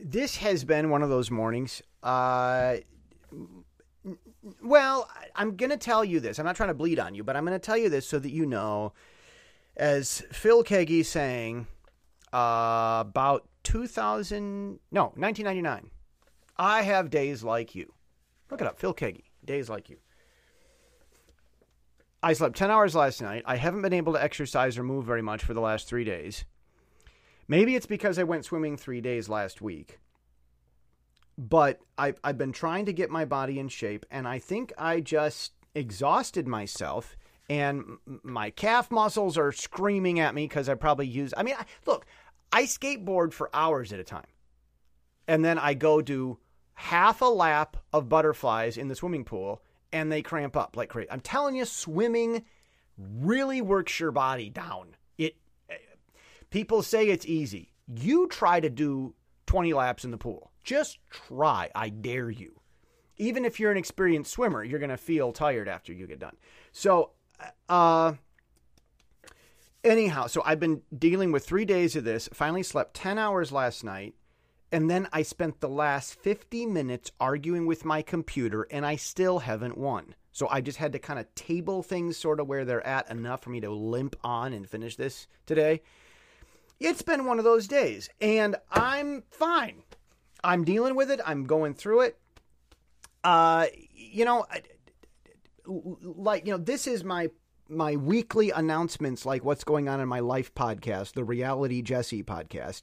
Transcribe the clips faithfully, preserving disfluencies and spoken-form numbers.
this has been one of those mornings. Uh, well, I'm going to tell you this. I'm not trying to bleed on you, but I'm going to tell you this so that you know, as Phil Keaggy sang uh, about two thousand, no, nineteen ninety-nine, I have days like you. Look it up, Phil Keaggy, days like you. I slept ten hours last night. I haven't been able to exercise or move very much for the last three days. Maybe it's because I went swimming three days last week. But I've, I've been trying to get my body in shape, and I think I just exhausted myself, and my calf muscles are screaming at me because I probably use... I mean, I, look, I skateboard for hours at a time, and then I go do half a lap of butterflies in the swimming pool, and they cramp up like crazy. I'm telling you, swimming really works your body down. It. People say it's easy. You try to do twenty laps in the pool. Just try. I dare you. Even if you're an experienced swimmer, you're going to feel tired after you get done. So, uh, anyhow, so I've been dealing with three days of this. Finally slept ten hours last night. And then I spent the last fifty minutes arguing with my computer, and I still haven't won. So I just had to kind of table things sort of where they're at enough for me to limp on and finish this today. It's been one of those days, and I'm fine. I'm dealing with it. I'm going through it. Uh, you know, like, you know, this is my my weekly announcements, like what's going on in my life podcast, the Reality Jesse podcast.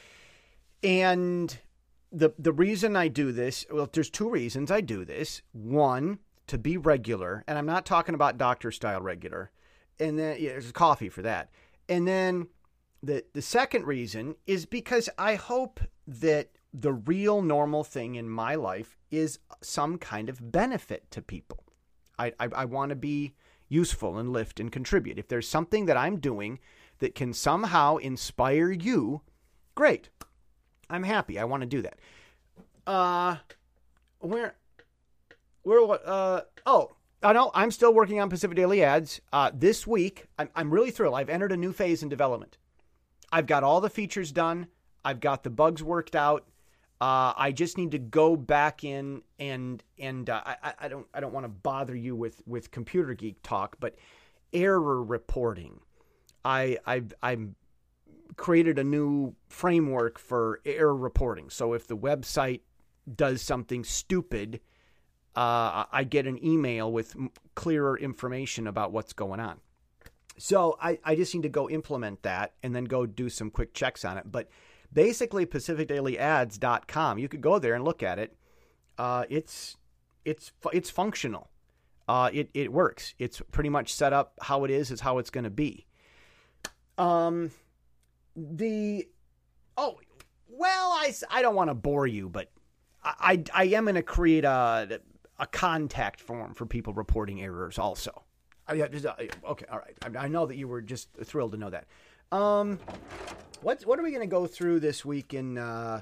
And the the reason I do this, well, there's two reasons I do this. One, to be regular, and I'm not talking about doctor style regular. And then yeah, there's coffee for that. And then the the second reason is because I hope that the real normal thing in my life is some kind of benefit to people. I I, I want to be useful and lift and contribute. If there's something that I'm doing that can somehow inspire you, great. I'm happy. I want to do that. Uh, where, where, what, uh, oh, I know I'm still working on Pacific Daily Ads. Uh, this week, I'm, I'm really thrilled. I've entered a new phase in development. I've got all the features done. I've got the bugs worked out. Uh, I just need to go back in and, and, uh, I, I don't, I don't want to bother you with, with computer geek talk, but error reporting. I, I, I'm, created a new framework for error reporting. So if the website does something stupid, uh, I get an email with clearer information about what's going on. So I, I just need to go implement that and then go do some quick checks on it. But basically pacific daily ads dot com, you could go there and look at it. Uh, it's it's it's functional. Uh, it, it works. It's pretty much set up how it is. It's how it's going to be. Um... The, oh, well, I, I don't want to bore you, but I, I, I am going to create a, a contact form for people reporting errors also. I, okay, all right. I, I know that you were just thrilled to know that. Um, what, what are we going to go through this week in, uh,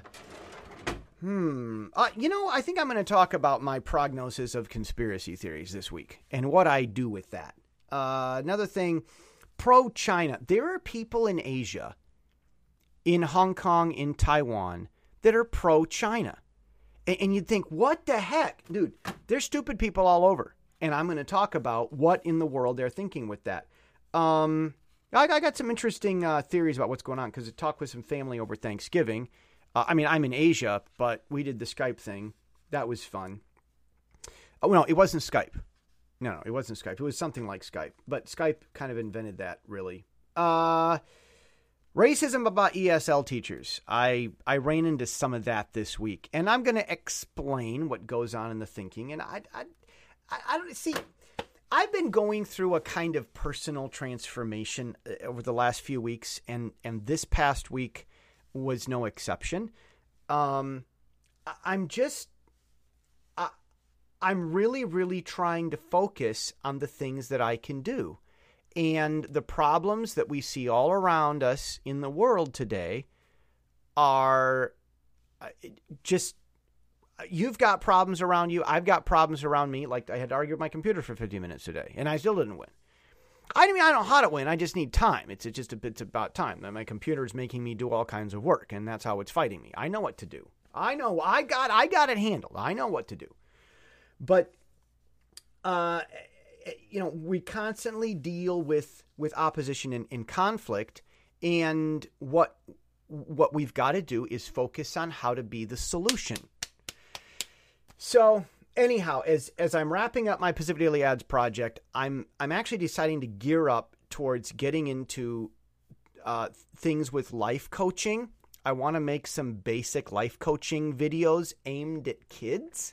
hmm, uh, you know, I think I'm going to talk about my prognosis of conspiracy theories this week and what I do with that. Uh, another thing, pro-China. There are people in Asia, in Hong Kong, in Taiwan, that are pro-China. And, and you'd think, what the heck? Dude, there's stupid people all over. And I'm going to talk about what in the world they're thinking with that. Um, I, I got some interesting uh, theories about what's going on because I talked with some family over Thanksgiving. Uh, I mean, I'm in Asia, but we did the Skype thing. That was fun. Oh, no, it wasn't Skype. No, no, it wasn't Skype. It was something like Skype. But Skype kind of invented that, really. Uh... Racism about E S L teachers. I, I ran into some of that this week, and I'm going to explain what goes on in the thinking. And I, I, I, I don't see. I've been going through a kind of personal transformation over the last few weeks, and, and this past week was no exception. Um, I'm just, I, I'm really, really trying to focus on the things that I can do. And the problems that we see all around us in the world today are just, you've got problems around you. I've got problems around me. Like I had to argue with my computer for fifty minutes today, and I still didn't win. I mean, I don't know how to win. I just need time. It's just a bit about time. My computer is making me do all kinds of work, and that's how it's fighting me. I know what to do. I know. I got I got it handled. I know what to do. But, uh, you know, we constantly deal with, with opposition and, and conflict. And what what we've got to do is focus on how to be the solution. So anyhow, as as I'm wrapping up my Pacific Daily Ads project, I'm I'm actually deciding to gear up towards getting into uh, things with life coaching. I want to make some basic life coaching videos aimed at kids,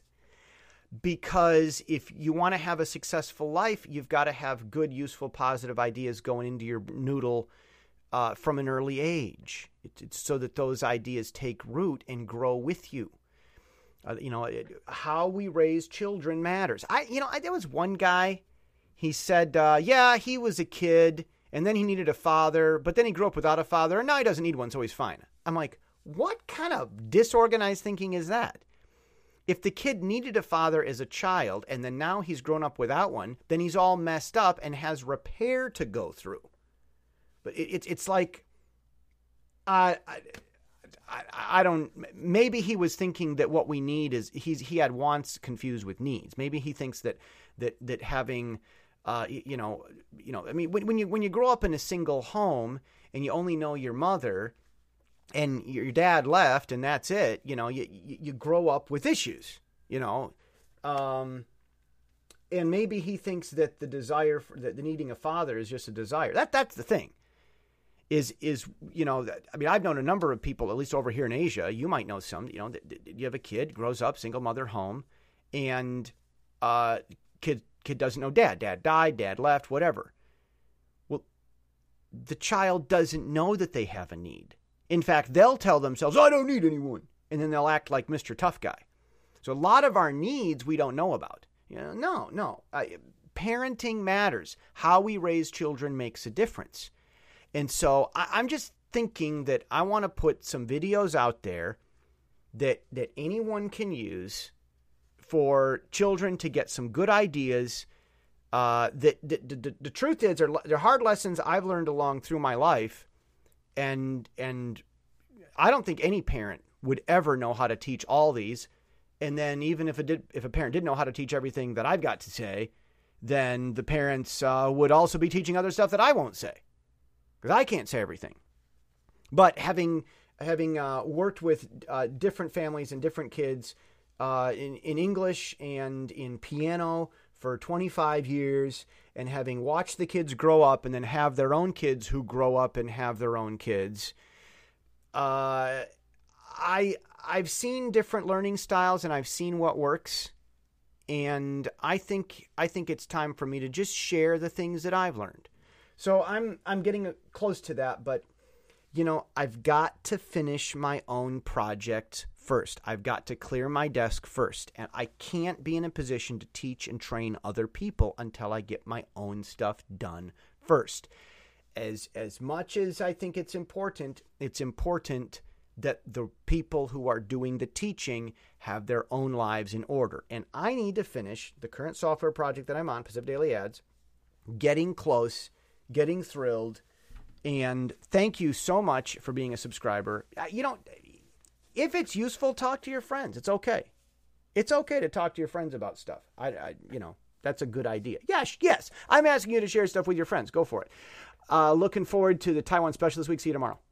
because if you want to have a successful life, you've got to have good, useful, positive ideas going into your noodle uh, from an early age. It's, it's so that those ideas take root and grow with you. Uh, you know, it, how we raise children matters. I, you know, I, there was one guy, he said, uh, yeah, he was a kid and then he needed a father, but then he grew up without a father and now he doesn't need one, so he's fine. I'm like, what kind of disorganized thinking is that? If the kid needed a father as a child and then now he's grown up without one, then he's all messed up and has repair to go through. But it, it, it's like, uh, I, I, I don't, maybe he was thinking that what we need is, he's, he had wants confused with needs. Maybe he thinks that, that, that having, uh, you know, you know, I mean, when, when you, when you grow up in a single home and you only know your mother and your dad left and that's it, you know, you, you, you grow up with issues, you know, um, and maybe he thinks that the desire for the, the needing a father is just a desire. That, that's the thing. Is, is, you know, I mean, I've known a number of people, at least over here in Asia, you might know some, you know, that, that you have a kid, grows up, single mother home, and uh, kid, kid doesn't know dad. Dad died, dad left, whatever. Well, the child doesn't know that they have a need. In fact, they'll tell themselves, I don't need anyone. And then they'll act like Mister Tough Guy. So a lot of our needs we don't know about. You know, no, no. I, parenting matters. How we raise children makes a difference. And so I, I'm just thinking that I want to put some videos out there that that anyone can use for children to get some good ideas. Uh, that, that, that the truth is, they're, they're hard lessons I've learned along through my life, and and I don't think any parent would ever know how to teach all these. And then even if it did, if a parent didn't know how to teach everything that I've got to say, then the parents uh, would also be teaching other stuff that I won't say. Because I can't say everything. But having having uh, worked with uh, different families and different kids uh, in, in English and in piano for twenty-five years, and having watched the kids grow up and then have their own kids who grow up and have their own kids, uh, I, I've seen different learning styles and I've seen what works. And I think I think it's time for me to just share the things that I've learned. So I'm I'm getting close to that, but, you know, I've got to finish my own project first. I've got to clear my desk first, and I can't be in a position to teach and train other people until I get my own stuff done first. As as much as I think it's important, it's important that the people who are doing the teaching have their own lives in order. And I need to finish the current software project that I'm on, Pacific Daily Ads, getting close, getting thrilled, and thank you so much for being a subscriber. You know, if it's useful, talk to your friends. It's okay. It's okay to talk to your friends about stuff. I, I you know, that's a good idea. Yes, yes. I'm asking you to share stuff with your friends. Go for it. Uh, looking forward to the Taiwan special this week. See you tomorrow.